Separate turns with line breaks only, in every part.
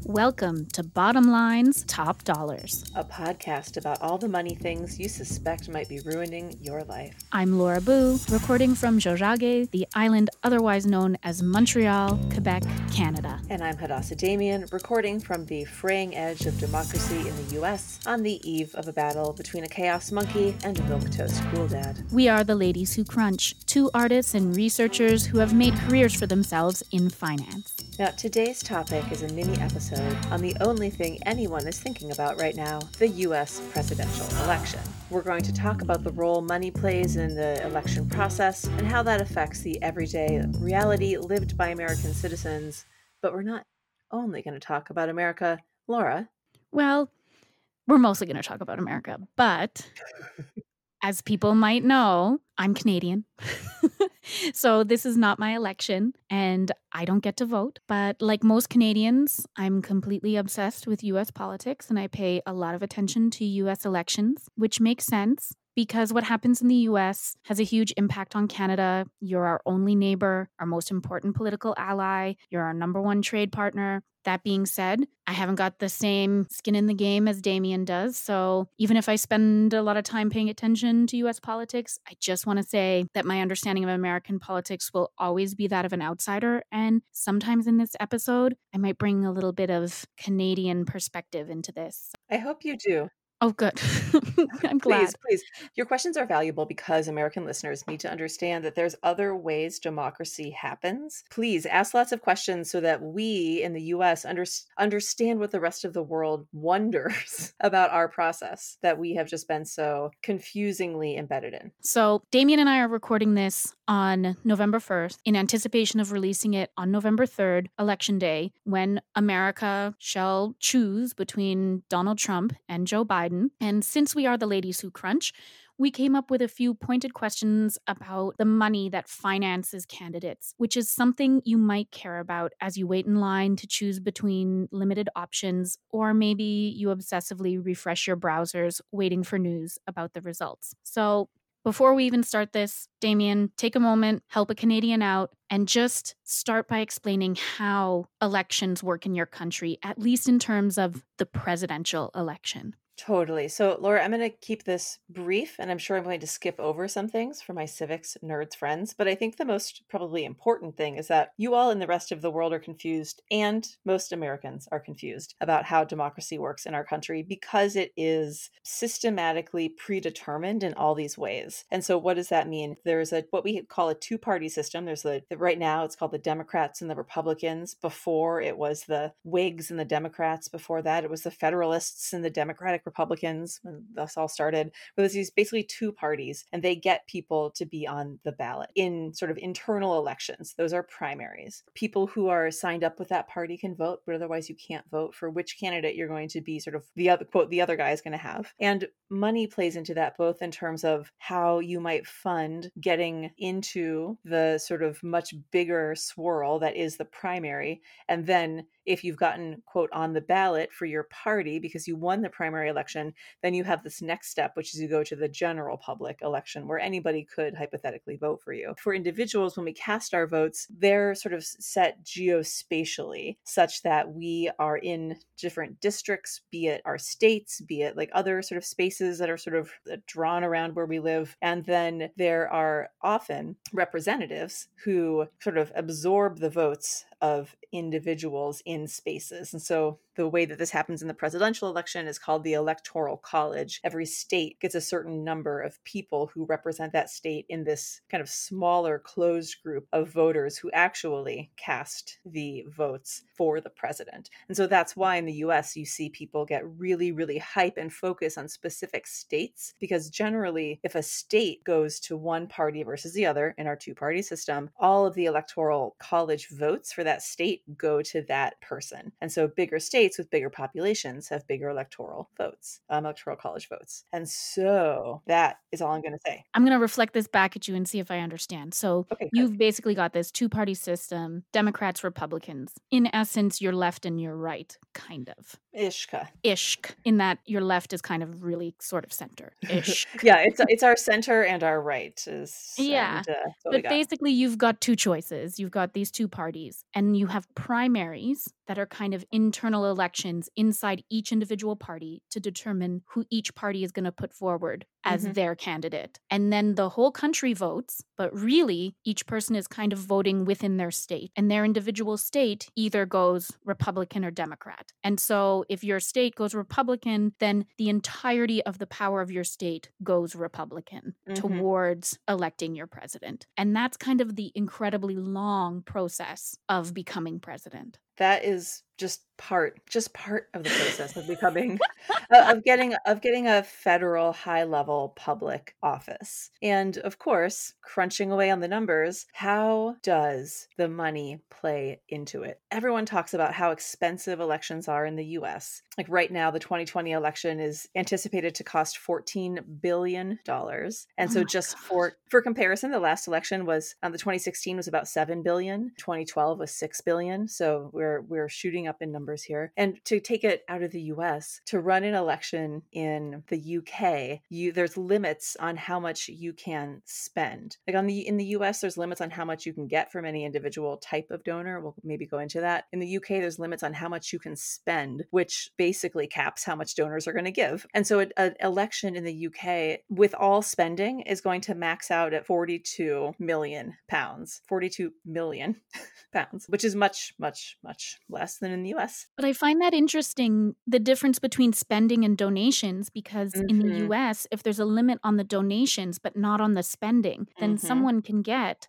Welcome to Bottom Line's Top Dollars.
A podcast about all the money things you suspect might be ruining your life.
I'm Laura Boo, recording from Tiohtià:ke, the island otherwise known as Montreal, Quebec, Canada.
And I'm Hadassah Damien, recording from the fraying edge of democracy in the US on the eve of a battle between a chaos monkey and a milquetoast cool dad.
We are the Ladies Who Crunch, two artists and researchers who have made careers for themselves in finance.
Now, today's topic is a mini episode on the only thing anyone is thinking about right now, the US presidential election. We're going to talk about the role money plays in the election process and how that affects the everyday reality lived by American citizens. But we're not only going to talk about America. Laura?
Well, we're mostly going to talk about America, but as people might know, I'm Canadian. So this is not my election and I don't get to vote. But like most Canadians, I'm completely obsessed with US politics and I pay a lot of attention to US elections, which makes sense because what happens in the US has a huge impact on Canada. You're our only neighbor, our most important political ally. You're our number one trade partner. That being said, I haven't got the same skin in the game as Damien does. So even if I spend a lot of time paying attention to US politics, I just want to say that my understanding of American politics will always be that of an outsider. And sometimes in this episode, I might bring a little bit of Canadian perspective into this.
I hope you do.
Oh, good. I'm glad.
Please. Your questions are valuable because American listeners need to understand that there's other ways democracy happens. Please ask lots of questions so that we in the US understand what the rest of the world wonders about our process that we have just been so confusingly embedded in.
So Damien and I are recording this on November 1st in anticipation of releasing it on November 3rd, Election Day, when America shall choose between Donald Trump and Joe Biden. And since we are the Ladies Who Crunch, we came up with a few pointed questions about the money that finances candidates, which is something you might care about as you wait in line to choose between limited options, or maybe you obsessively refresh your browsers waiting for news about the results. So before we even start this, Damien, take a moment, help a Canadian out, and just start by explaining how elections work in your country, at least in terms of the presidential election.
Totally. So, Laura, I'm going to keep this brief, and I'm sure I'm going to skip over some things for my civics nerds friends. But I think the most probably important thing is that you all in the rest of the world are confused, and most Americans are confused about how democracy works in our country because it is systematically predetermined in all these ways. And so what does that mean? There's what we call a two-party system. There's right now it's called the Democrats and the Republicans. Before it was the Whigs and the Democrats. Before that, it was the Federalists and the Democratic Republicans when this all started. But there's these basically two parties, and they get people to be on the ballot in sort of internal elections. Those are primaries. People who are signed up with that party can vote, but otherwise you can't vote for which candidate you're going to be sort of the other quote the other guy is going to have. And money plays into that both in terms of how you might fund getting into the sort of much bigger swirl that is the primary, and then if you've gotten, quote, on the ballot for your party because you won the primary election, then you have this next step, which is you go to the general public election where anybody could hypothetically vote for you. For individuals, when we cast our votes, they're sort of set geospatially such that we are in different districts, be it our states, be it like other sort of spaces that are sort of drawn around where we live. And then there are often representatives who sort of absorb the votes of individuals in spaces. And so the way that this happens in the presidential election is called the Electoral College. Every state gets a certain number of people who represent that state in this kind of smaller closed group of voters who actually cast the votes for the president. And so that's why in the US you see people get really, really hype and focus on specific states, because generally if a state goes to one party versus the other in our two-party system, all of the Electoral College votes for that state go to that person. And so bigger states with bigger populations have bigger electoral votes, electoral college votes. And so that is all I'm going to say.
I'm going to reflect this back at you and see if I understand. So
Okay,
you've basically got this two-party system, Democrats, Republicans. In essence, you're left and you're right, kind of.
Ishka.
Ishk, in that your left is kind of really sort of center. Ishk.
Yeah, it's our center and our right.
Yeah, but basically you've got two choices. You've got these two parties and you have primaries that are kind of internal elections inside each individual party to determine who each party is going to put forward as
Mhm.
their candidate. And then the whole country votes, but really each person is kind of voting within their state. And their individual state either goes Republican or Democrat. And so if your state goes Republican, then the entirety of the power of your state goes Republican
Mhm.
towards electing your president. And that's kind of the incredibly long process of becoming president.
That is just part of the process of becoming of getting a federal high level public office. And of course, crunching away on the numbers, how does the money play into it? Everyone talks about how expensive elections are in the US. Like right now, the 2020 election is anticipated to cost $14 billion. And
Oh
so
my
just
God.
for comparison, the last election was the 2016 was about 7 billion, 2012 was 6 billion. So we're shooting up in numbers here. And to take it out of the US, to run an election in the UK, there's limits on how much you can spend. Like in the US, there's limits on how much you can get from any individual type of donor. We'll maybe go into that. In the UK, there's limits on how much you can spend, which basically caps how much donors are going to give. And so an election in the UK with all spending is going to max out at 42 million pounds. 42 million pounds, which is much, much, much less than in the US.
But I find that interesting, the difference between spending and donations, because in the
Mm-hmm.
US, if there's a limit on the donations but not on the spending, then
Mm-hmm.
someone can get,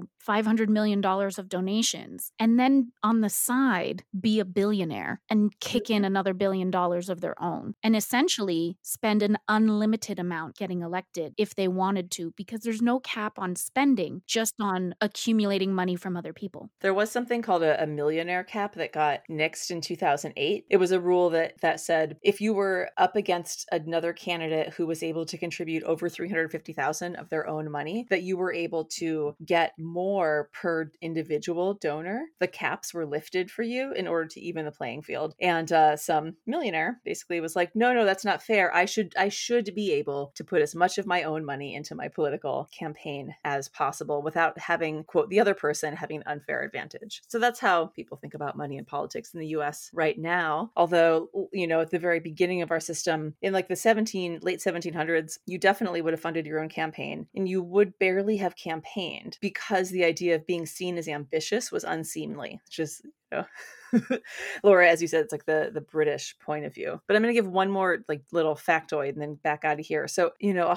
$500 million of donations and then on the side be a billionaire and kick in another $1 billion of their own and essentially spend an unlimited amount getting elected if they wanted to, because there's no cap on spending, just on accumulating money from other people.
There was something called a millionaire cap that got nixed in 2008. It was a rule that said if you were up against another candidate who was able to contribute over 350,000 of their own money, that you were able to get more per individual donor. The caps were lifted for you in order to even the playing field. And some millionaire basically was like, no, that's not fair. I should be able to put as much of my own money into my political campaign as possible without having, quote, the other person having an unfair advantage. So that's how people think about money in politics in the US right now. Although, at the very beginning of our system, in like the late 1700s, you definitely would have funded your own campaign and you would barely have campaigned because the idea of being seen as ambitious was unseemly. Just, Laura, as you said, it's like the British point of view. But I'm going to give one more like little factoid and then back out of here. So,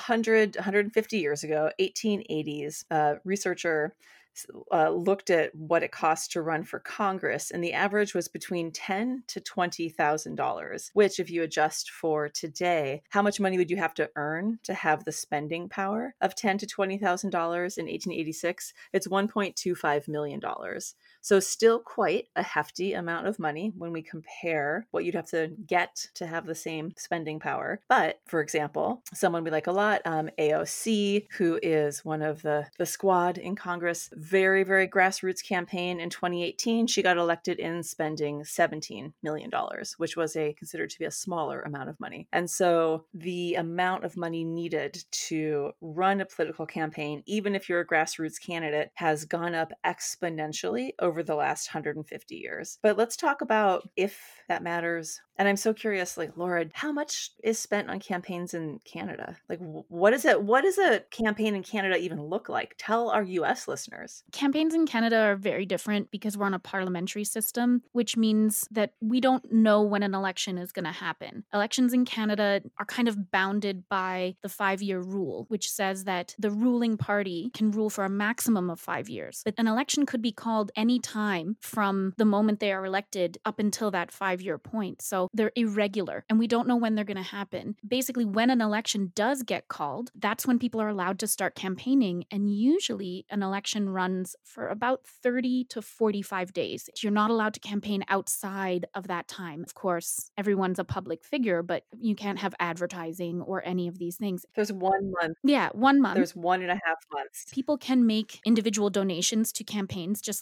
150 years ago, 1880s, researcher looked at what it costs to run for Congress, and the average was between $10,000 to $20,000. Which, if you adjust for today, how much money would you have to earn to have the spending power of $10,000 to $20,000 in 1886? It's $1.25 million. So still quite a hefty amount of money when we compare what you'd have to get to have the same spending power. But for example, someone we like a lot, AOC, who is one of the squad in Congress, very, very grassroots campaign in 2018. She got elected in spending $17 million, which was considered to be a smaller amount of money. And so the amount of money needed to run a political campaign, even if you're a grassroots candidate, has gone up exponentially over the last 150 years. But let's talk about if that matters. And I'm so curious, like, Laura, how much is spent on campaigns in Canada? Like, what does a campaign in Canada even look like? Tell our US listeners.
Campaigns in Canada are very different because we're on a parliamentary system, which means that we don't know when an election is going to happen. Elections in Canada are kind of bounded by the 5-year rule, which says that the ruling party can rule for a maximum of 5 years. But an election could be called any time from the moment they are elected up until that 5-year point. So they're irregular and we don't know when they're going to happen. Basically, when an election does get called, that's when people are allowed to start campaigning. And usually an election runs for about 30 to 45 days. You're not allowed to campaign outside of that time. Of course, everyone's a public figure, but you can't have advertising or any of these things.
There's 1 month.
Yeah, 1 month.
There's 1.5 months.
People can make individual donations to campaigns, just like in the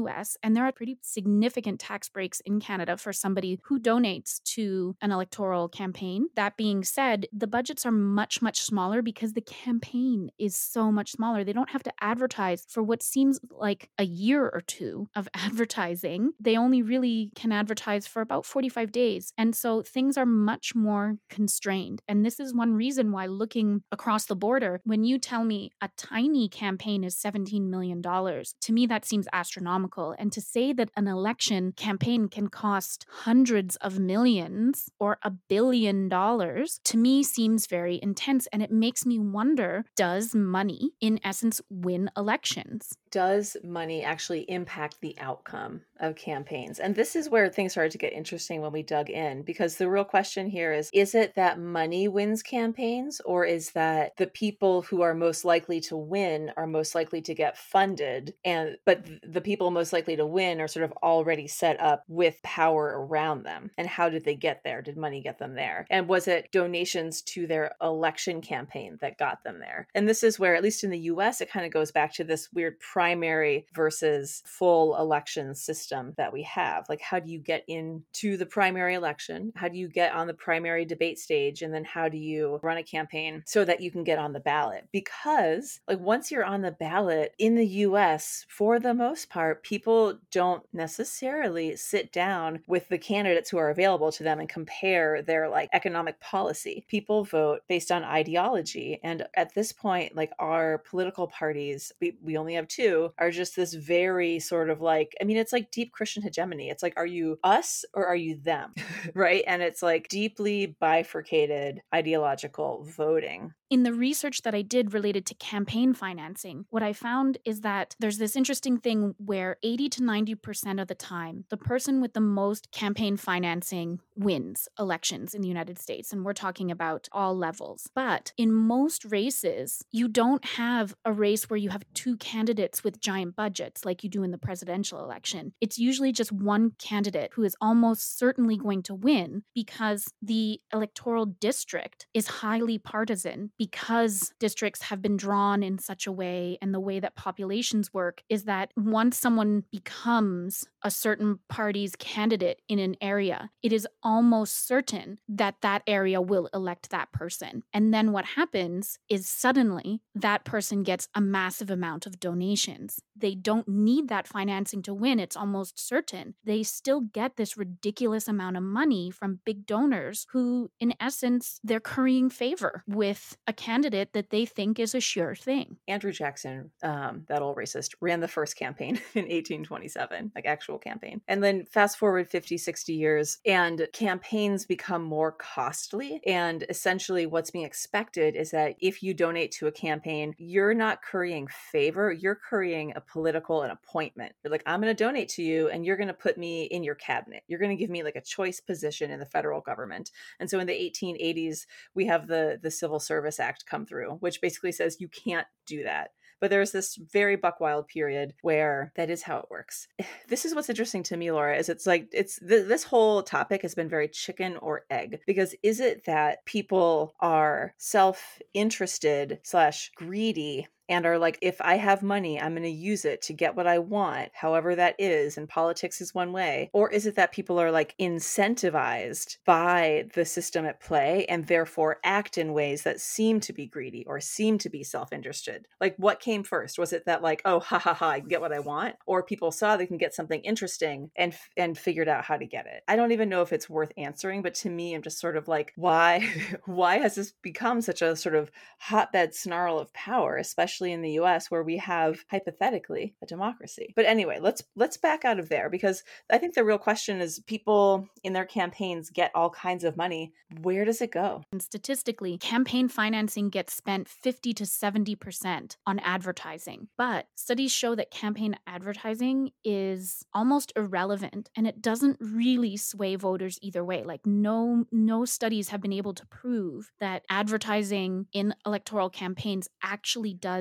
US, and there are pretty significant tax breaks in Canada for somebody who donates to an electoral campaign. That being said, the budgets are much, much smaller because the campaign is so much smaller. They don't have to advertise for what seems like a year or two of advertising. They only really can advertise for about 45 days. And so things are much more constrained. And this is one reason why, looking across the border, when you tell me a tiny campaign is $17 million, to me that seems astronomical. And to say that an election campaign can cost hundreds of millions or $1 billion, to me seems very intense. And it makes me wonder, does money, in essence, win elections?
Does money actually impact the outcome of campaigns? And this is where things started to get interesting when we dug in, because the real question here is it that money wins campaigns, or is that the people who are most likely to win are most likely to get funded, but the people most likely to win are sort of already set up with power around them? And how did they get there? Did money get them there? And was it donations to their election campaign that got them there? And this is where, at least in the US, it kind of goes back to this weird primary versus full election system that we have. Like, how do you get into the primary election? How do you get on the primary debate stage? And then how do you run a campaign so that you can get on the ballot? Because, like, once you're on the ballot in the US, for the most part, people don't necessarily sit down with the candidates who are available to them and compare their like economic policy. People vote based on ideology. And at this point, like, our political parties, we only have two, are just this very sort of like, I mean, it's like deep Christian hegemony. It's like, are you us or are you them? Right? And it's like deeply bifurcated ideological voting.
In the research that I did related to campaign financing, what I found is that there's this interesting thing where 80 to 90% of the time, the person with the most campaign financing wins elections in the United States. And we're talking about all levels. But in most races, you don't have a race where you have two candidates with giant budgets like you do in the presidential election. It's usually just one candidate who is almost certainly going to win because the electoral district is highly partisan, because districts have been drawn in such a way, and the way that populations work is that once someone becomes a certain party's candidate in an area, it is almost certain that that area will elect that person. And then what happens is suddenly that person gets a massive amount of donations. They don't need that financing to win. It's almost certain. They still get this ridiculous amount of money from big donors who, in essence, they're currying favor with a candidate that they think is a sure thing.
Andrew Jackson, that old racist, ran the first campaign in 1827, like actual campaign. And then fast forward 50, 60 years, and campaigns become more costly. And essentially what's being expected is that if you donate to a campaign, you're not currying favor, you're currying a political an appointment. You're like, I'm going to donate to you and you're going to put me in your cabinet. You're going to give me like a choice position in the federal government. And so in the 1880s, we have the Civil Service Act come through, which basically says you can't do that. But there's this very buck wild period where that is how it works. This is what's interesting to me, Laura, is it's like, this whole topic has been very chicken or egg, because is it that people are self-interested / greedy and are like, if I have money, I'm going to use it to get what I want, however that is, and politics is one way? Or is it that people are like incentivized by the system at play and therefore act in ways that seem to be greedy or seem to be self-interested? Like, what came first? Was it that like, oh, ha ha ha, I can get what I want? Or people saw they can get something interesting and figured out how to get it? I don't even know if it's worth answering, but to me, I'm just sort of like, why has this become such a sort of hotbed snarl of power, especially in the US, where we have hypothetically a democracy? But anyway, let's back out of there, because I think the real question is, people in their campaigns get all kinds of money. Where does it go?
And statistically, campaign financing gets spent 50 to 70% on advertising. But studies show that campaign advertising is almost irrelevant, and it doesn't really sway voters either way. Like, no studies have been able to prove that advertising in electoral campaigns actually does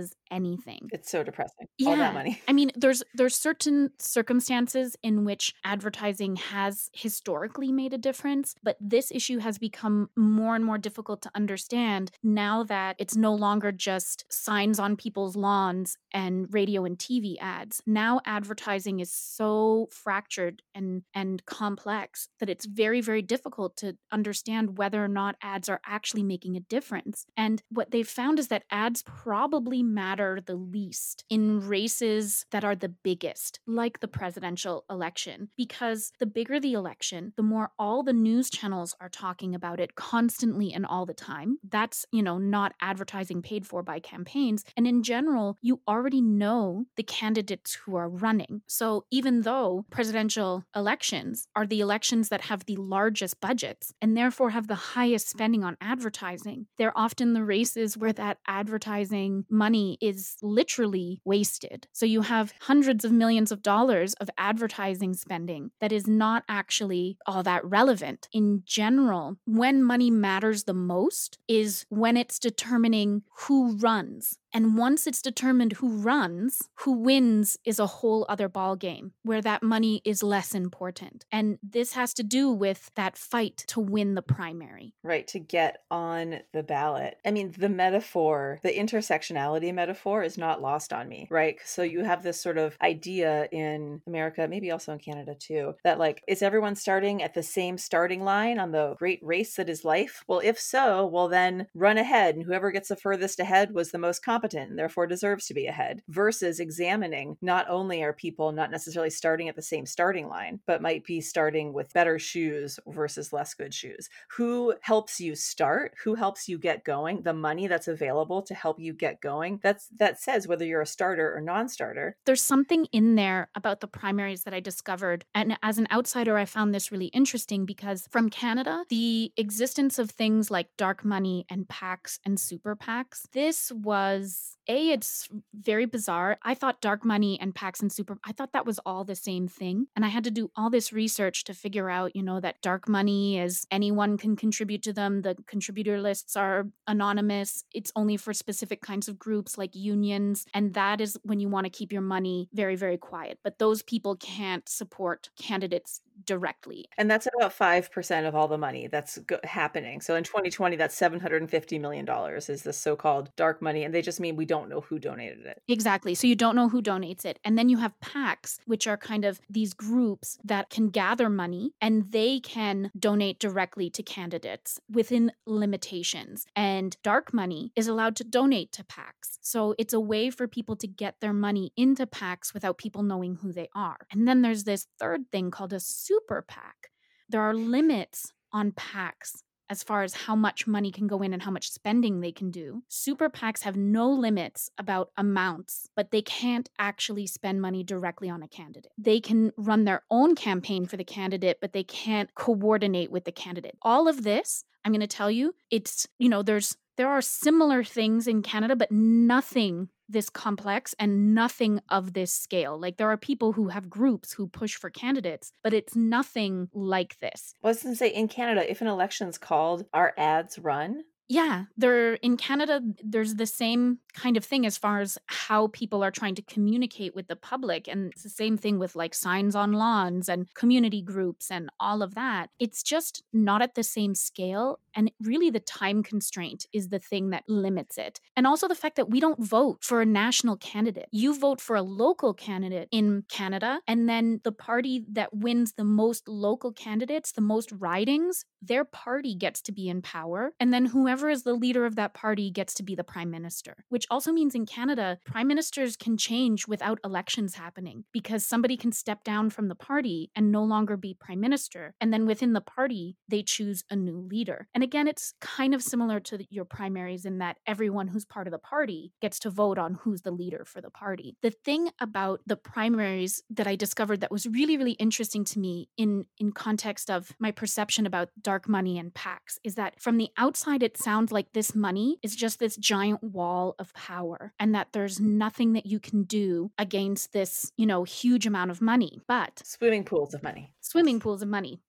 does anything.
It's so depressing. All that
Yeah.
money.
I mean, there's certain circumstances in which advertising has historically made a difference, but this issue has become more and more difficult to understand now that it's no longer just signs on people's lawns and radio and TV ads. Now advertising is so fractured and complex that it's very, very difficult to understand whether or not ads are actually making a difference. And what they've found is that ads probably matter the least in races that are the biggest, like the presidential election, because the bigger the election, the more all the news channels are talking about it constantly and all the time. That's, not advertising paid for by campaigns. And in general, you already know the candidates who are running. So even though presidential elections are the elections that have the largest budgets and therefore have the highest spending on advertising, they're often the races where that advertising money is literally wasted. So you have hundreds of millions of dollars of advertising spending that is not actually all that relevant. In general, when money matters the most is when it's determining who runs. And once it's determined who runs, who wins is a whole other ballgame where that money is less important. And this has to do with that fight to win the primary.
Right, to get on the ballot. I mean, the metaphor, the intersectionality metaphor is not lost on me, right? So you have this sort of idea in America, maybe also in Canada too, that like, is everyone starting at the same starting line on the great race that is life? Well, if so, well then run ahead, and whoever gets the furthest ahead was the most competent and therefore deserves to be ahead, versus examining not only are people not necessarily starting at the same starting line, but might be starting with better shoes versus less good shoes. Who helps you start? Who helps you get going? The money that's available to help you get going, that says whether you're a starter or non-starter.
There's something in there about the primaries that I discovered. And as an outsider, I found this really interesting because from Canada, the existence of things like dark money and PACs and super PACs, this was it's very bizarre. I thought dark money and PACs and I thought that was all the same thing. And I had to do all this research to figure out, that dark money is anyone can contribute to them. The contributor lists are anonymous. It's only for specific kinds of groups like unions. And that is when you want to keep your money very, very quiet. But those people can't support candidates directly.
And that's about 5% of all the money that's happening. So in 2020, that's $750 million is this so-called dark money. And they just mean we don't know who donated it.
Exactly. So you don't know who donates it. And then you have PACs, which are kind of these groups that can gather money and they can donate directly to candidates within limitations. And dark money is allowed to donate to PACs. So it's a way for people to get their money into PACs without people knowing who they are. And then there's this third thing called a super PAC. There are limits on PACs as far as how much money can go in and how much spending they can do. Super PACs have no limits about amounts, but they can't actually spend money directly on a candidate. They can run their own campaign for the candidate, but they can't coordinate with the candidate. All of this, I'm going to tell you, it's, there are similar things in Canada, but nothing this complex and nothing of this scale. Like there are people who have groups who push for candidates, but it's nothing like this.
I was going to say, in Canada, if an election's called, are ads run?
Yeah, in Canada, there's the same kind of thing as far as how people are trying to communicate with the public. And it's the same thing with like signs on lawns and community groups and all of that. It's just not at the same scale. And really the time constraint is the thing that limits it. And also the fact that we don't vote for a national candidate. You vote for a local candidate in Canada, and then the party that wins the most local candidates, the most ridings, their party gets to be in power. And then whoever is the leader of that party gets to be the prime minister, which also means in Canada, prime ministers can change without elections happening because somebody can step down from the party and no longer be prime minister. And then within the party, they choose a new leader. And again, it's kind of similar to your primaries in that everyone who's part of the party gets to vote on who's the leader for the party. The thing about the primaries that I discovered that was really, really interesting to me in context of my perception about dark money and PACs is that from the outside, it sounds like this money is just this giant wall of power and that there's nothing that you can do against this, huge amount of money. But
swimming pools of money.
Swimming pools of money.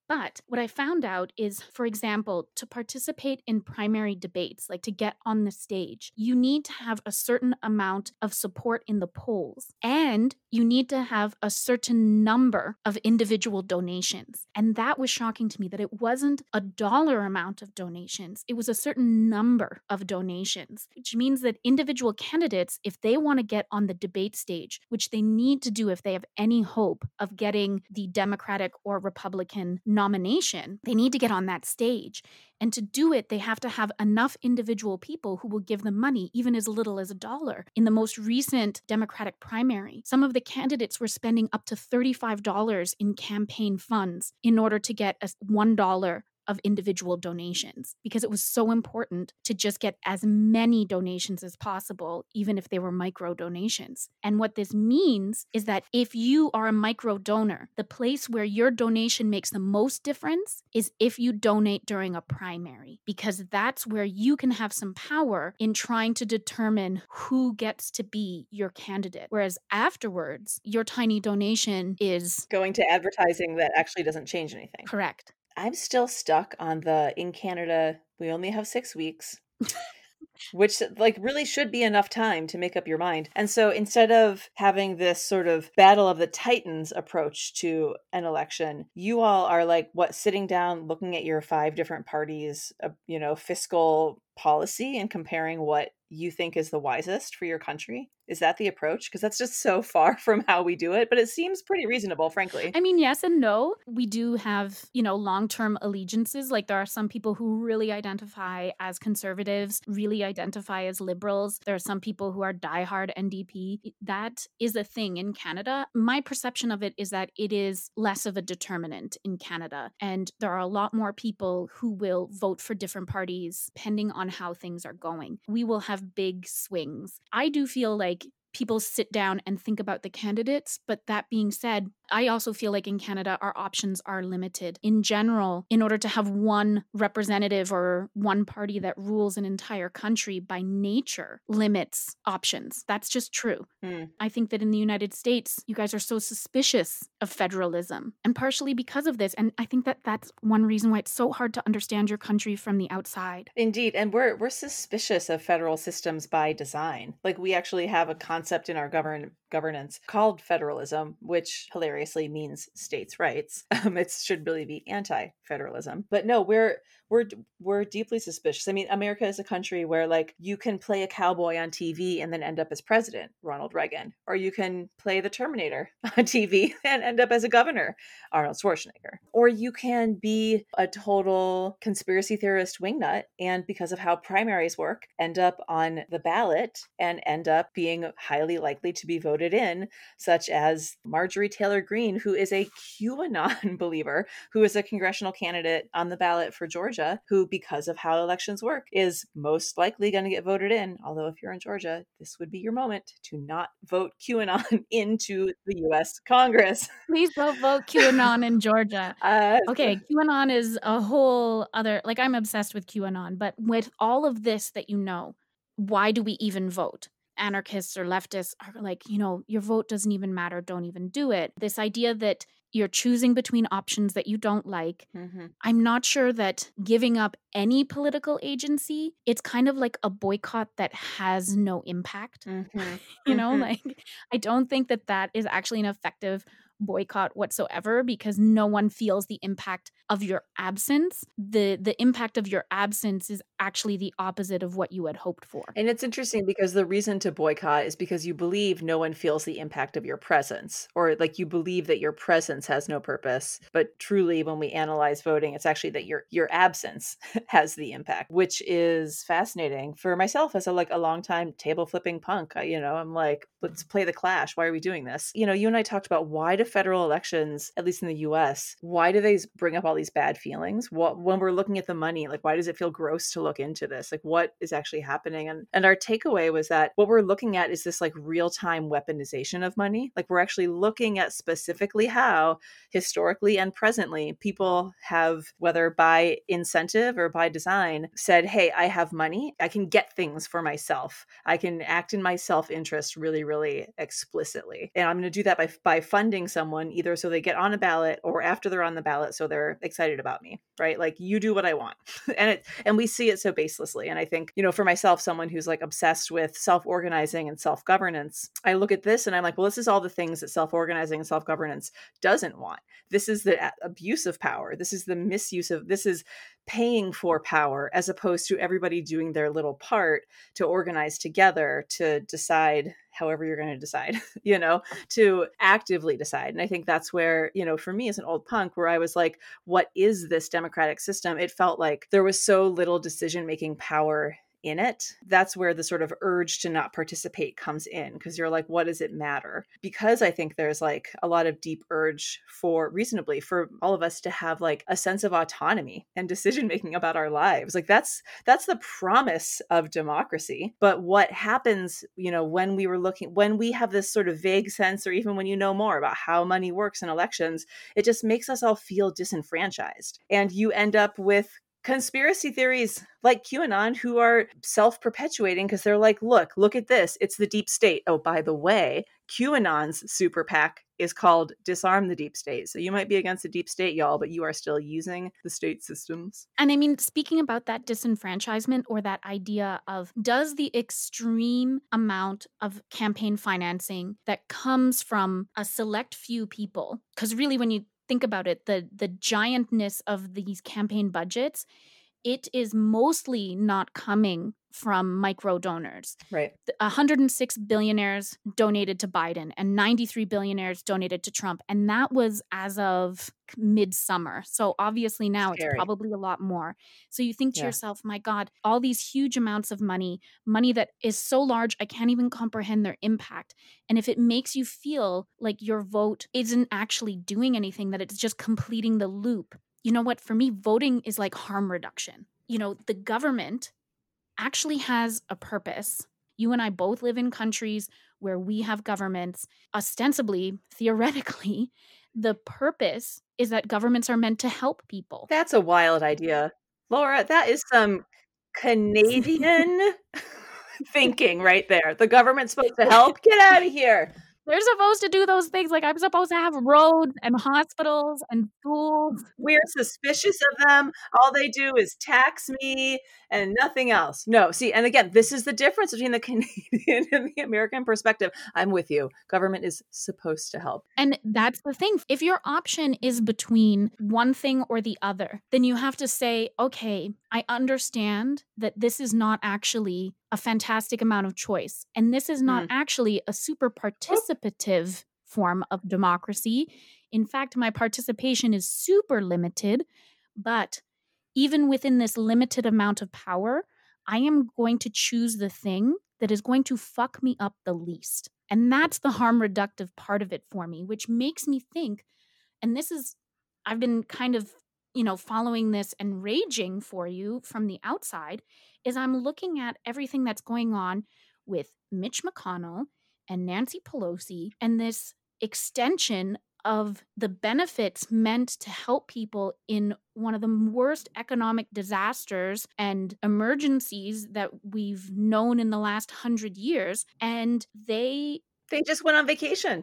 But what I found out is, for example, to participate in primary debates, like to get on the stage, you need to have a certain amount of support in the polls, and you need to have a certain number of individual donations. And that was shocking to me, that it wasn't a dollar amount of donations, it was a certain number of donations, which means that individual candidates, if they want to get on the debate stage, which they need to do if they have any hope of getting the Democratic or Republican nomination, they need to get on that stage. And to do it, they have to have enough individual people who will give them money, even as little as $1. In the most recent Democratic primary, some of the candidates were spending up to $35 in campaign funds in order to get a $1 of individual donations, because it was so important to just get as many donations as possible, even if they were micro donations. And what this means is that if you are a micro donor, the place where your donation makes the most difference is if you donate during a primary, because that's where you can have some power in trying to determine who gets to be your candidate. Whereas afterwards, your tiny donation is
going to advertising that actually doesn't change anything.
correct.
I'm still stuck on the in Canada, we only have 6 weeks, which like really should be enough time to make up your mind. And so instead of having this sort of battle of the titans approach to an election, you all are like, what, sitting down, looking at your 5 different parties, fiscal policy and comparing what you think is the wisest for your country? Is that the approach? Because that's just so far from how we do it, but it seems pretty reasonable, frankly.
I mean, yes and no. We do have, long-term allegiances. Like there are some people who really identify as conservatives, really identify as liberals. There are some people who are diehard NDP. That is a thing in Canada. My perception of it is that it is less of a determinant in Canada. And there are a lot more people who will vote for different parties depending on how things are going. We will have big swings. I do feel like people sit down and think about the candidates. But that being said, I also feel like in Canada, our options are limited. In general, in order to have one representative or one party that rules an entire country by nature limits options. That's just true. I think that in the United States, you guys are so suspicious of federalism, and partially because of this. And I think that that's one reason why it's so hard to understand your country from the outside.
Indeed. And we're suspicious of federal systems by design. Like we actually have a concept in our governance called federalism, which hilariously means states' rights. It should really be anti-federalism. But no, we're deeply suspicious. I mean, America is a country where like you can play a cowboy on TV and then end up as president, Ronald Reagan, or you can play the Terminator on TV and end up as a governor, Arnold Schwarzenegger, or you can be a total conspiracy theorist wingnut and because of how primaries work, end up on the ballot and end up being highly likely to be voted in, such as Marjorie Taylor Greene, who is a QAnon believer, who is a congressional candidate on the ballot for Georgia, who, because of how elections work, is most likely going to get voted in. Although if you're in Georgia, this would be your moment to not vote QAnon into the U.S. Congress.
Please don't vote QAnon in Georgia. Okay, QAnon is a whole other, like I'm obsessed with QAnon, but with all of this that why do we even vote? Anarchists or leftists are like, your vote doesn't even matter, don't even do it. This idea that you're choosing between options that you don't like.
Mm-hmm.
I'm not sure that giving up any political agency, it's kind of like a boycott that has no impact.
Mm-hmm.
Like I don't think that is actually an effective boycott whatsoever, because no one feels the impact of your absence. The impact of your absence is actually the opposite of what you had hoped for.
And it's interesting because the reason to boycott is because you believe no one feels the impact of your presence, or like you believe that your presence has no purpose. But truly, when we analyze voting, it's actually that your absence has the impact, which is fascinating for myself as a longtime table flipping punk. I'm like, let's play the Clash. Why are we doing this? You and I talked about, why do federal elections, at least in the US, why do they bring up all these bad feelings? When we're looking at the money, like, why does it feel gross to look into this? Like, what is actually happening? And our takeaway was that what we're looking at is this like real-time weaponization of money. Like we're actually looking at specifically how historically and presently people have, whether by incentive or by design, said, hey, I have money, I can get things for myself, I can act in my self-interest really, really explicitly, and I'm going to do that by funding someone either so they get on a ballot or after they're on the ballot so they're excited about me, right? Like, you do what I want. And we see it so baselessly. And I think, for myself, someone who's like obsessed with self-organizing and self-governance, I look at this and I'm like, well, this is all the things that self-organizing and self-governance doesn't want. This is the abuse of power. This is the misuse of, this is paying for power, as opposed to everybody doing their little part to organize together to decide however you're going to decide, to actively decide. And I think that's where, for me as an old punk, where I was like, what is this democratic system? It felt like there was so little decision-making power in it. That's where the sort of urge to not participate comes in, because you're like, what does it matter? Because I think there's like a lot of deep urge reasonably for all of us to have like a sense of autonomy and decision making about our lives. Like that's the promise of democracy. But what happens, when we have this sort of vague sense, or even when you know more about how money works in elections, it just makes us all feel disenfranchised. And you end up with conspiracy theories like QAnon who are self-perpetuating, because they're like, look at this. It's the deep state. Oh, by the way, QAnon's super PAC is called Disarm the Deep State. So you might be against the deep state, y'all, but you are still using the state systems.
And I mean, speaking about that disenfranchisement, or that idea of, does the extreme amount of campaign financing that comes from a select few people, because really when you think about it, the giantness of these campaign budgets, it is mostly not coming from micro donors.
Right.
106 billionaires donated to Biden and 93 billionaires donated to Trump. And that was as of midsummer. So obviously now it's probably a lot more. So you think to yourself, my God, all these huge amounts of money that is so large, I can't even comprehend their impact. And if it makes you feel like your vote isn't actually doing anything, that it's just completing the loop, you know what? For me, voting is like harm reduction. The government actually has a purpose. You and I both live in countries where we have governments. Ostensibly, theoretically, the purpose is that governments are meant to help people.
That's a wild idea. Laura, that is some Canadian thinking right there. The government's supposed to help? Get out of here.
They're supposed to do those things. Like, I'm supposed to have roads and hospitals and schools.
We're suspicious of them. All they do is tax me and nothing else. No, see, and again, this is the difference between the Canadian and the American perspective. I'm with you. Government is supposed to help.
And that's the thing. If your option is between one thing or the other, then you have to say, okay, I understand that this is not actually a fantastic amount of choice. And this is not actually a super participative form of democracy. In fact, my participation is super limited. But even within this limited amount of power, I am going to choose the thing that is going to fuck me up the least. And that's the harm reductive part of it for me, which makes me think, and this is, I've been kind of, following this and raging for you from the outside, is I'm looking at everything that's going on with Mitch McConnell and Nancy Pelosi, and this extension of the benefits meant to help people in one of the worst economic disasters and emergencies that we've known in the last 100 years. And they
just went on vacation.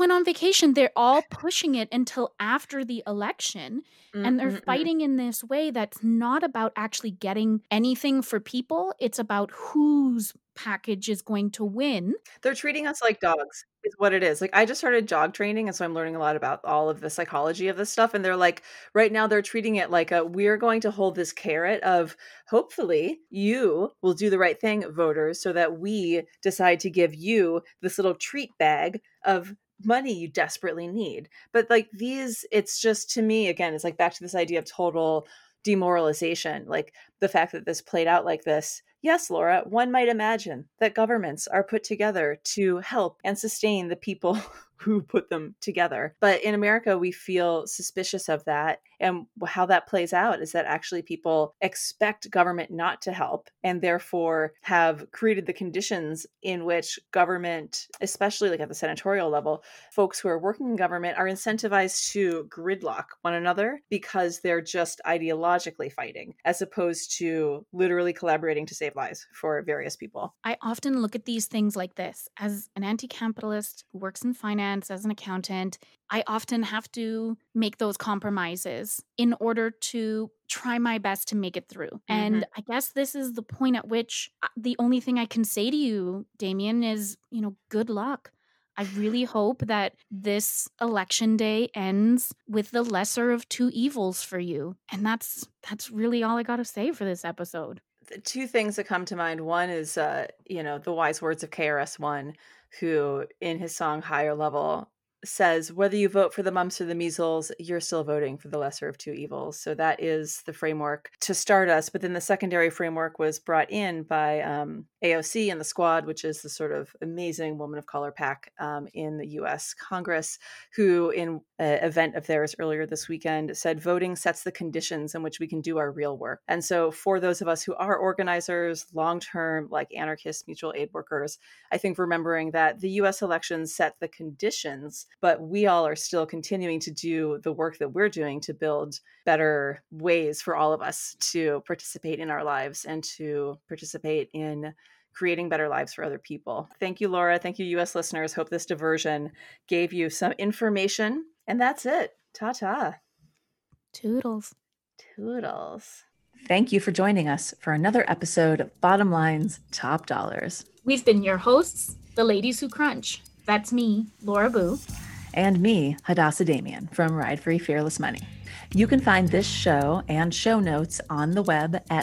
They're all pushing it until after the election. And they're fighting in this way that's not about actually getting anything for people. It's about whose package is going to win.
They're treating us like dogs, is what it is. Like, I just started jog training, and so I'm learning a lot about all of the psychology of this stuff. And they're like, right now they're treating it like we're going to hold this carrot of, hopefully you will do the right thing, voters, so that we decide to give you this little treat bag of money you desperately need. But like it's just, to me, again, it's like back to this idea of total demoralization. Like, the fact that this played out like this. Yes, Laura, one might imagine that governments are put together to help and sustain the people who put them together. But in America, we feel suspicious of that. And how that plays out is that actually people expect government not to help, and therefore have created the conditions in which government, especially like at the senatorial level, folks who are working in government are incentivized to gridlock one another because they're just ideologically fighting, as opposed to literally collaborating to save lives for various people.
I often look at these things like this. As an anti-capitalist who works in finance, finance, as an accountant, I often have to make those compromises in order to try my best to make it through. And I guess this is the point at which the only thing I can say to you, Damien, is, good luck. I really hope that this election day ends with the lesser of two evils for you. And that's really all I got to say for this episode.
Two things that come to mind. One is, the wise words of KRS-One, who in his song Higher Level says, whether you vote for the mumps or the measles, you're still voting for the lesser of two evils. So that is the framework to start us. But then the secondary framework was brought in by AOC and the Squad, which is the sort of amazing woman of color pack in the US Congress, who in an event of theirs earlier this weekend said voting sets the conditions in which we can do our real work. And so for those of us who are organizers, long-term, like anarchist mutual aid workers, I think remembering that the US elections set the conditions, but we all are still continuing to do the work that we're doing to build better ways for all of us to participate in our lives and to participate in creating better lives for other people. Thank you, Laura. Thank you, US listeners. Hope this diversion gave you some information. And that's it. Ta-ta.
Toodles.
Toodles. Thank you for joining us for another episode of Bottom Line's Top Dollars.
We've been your hosts, the Ladies Who Crunch. That's me, Laura Boo.
And me, Hadassah Damien from Ride Free Fearless Money. You can find this show and show notes on the web at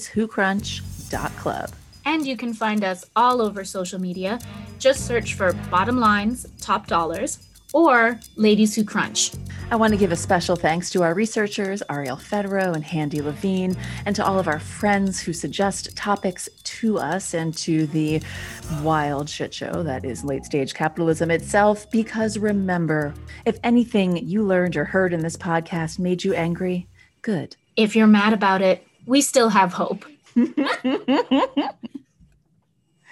ladieswhocrunch.club.
And you can find us all over social media. Just search for Bottom Lines, Top Dollars, or Ladies Who Crunch.
I want to give a special thanks to our researchers, Ariel Federo and Handy Levine, and to all of our friends who suggest topics to us and to the wild shit show that is late-stage capitalism itself. Because remember, if anything you learned or heard in this podcast made you angry, good.
If you're mad about it, we still have hope.